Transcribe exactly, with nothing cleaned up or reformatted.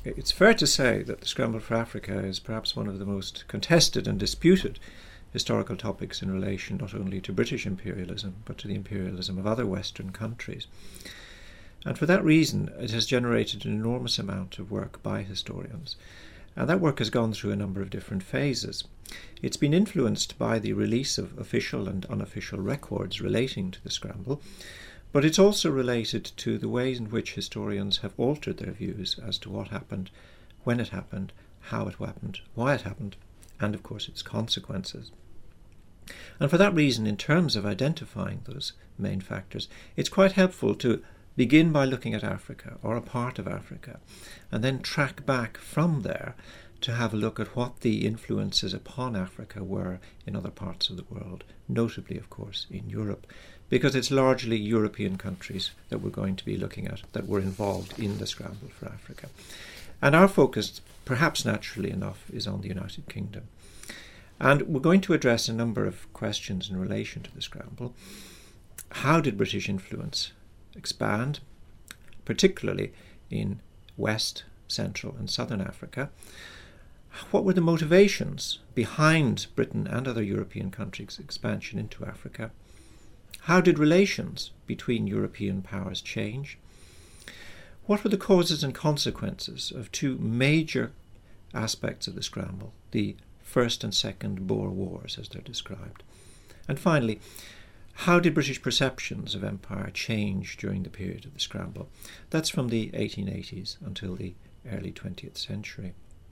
it's fair to say that the scramble for Africa is perhaps one of the most contested and disputed historical topics in relation not only to British imperialism, but to the imperialism of other Western countries. And for that reason, it has generated an enormous amount of work by historians. And that work has gone through a number of different phases. It's been influenced by the release of official and unofficial records relating to the scramble, but it's also related to the ways in which historians have altered their views as to what happened, when it happened, how it happened, why it happened, and of course its consequences. And for that reason, in terms of identifying those main factors, it's quite helpful to begin by looking at Africa, or a part of Africa, and then track back from there to have a look at what the influences upon Africa were in other parts of the world, notably, of course, in Europe, because it's largely European countries that we're going to be looking at that were involved in the scramble for Africa. And our focus, perhaps naturally enough, is on the United Kingdom. And we're going to address a number of questions in relation to the scramble. How did British influence expand, particularly in West, Central and Southern Africa? What were the motivations behind Britain and other European countries' expansion into Africa? How did relations between European powers change? What were the causes and consequences of two major aspects of the scramble, the First and Second Boer Wars, as they're described? And finally, how did British perceptions of empire change during the period of the scramble? That's from the eighteen eighties until the early twentieth century.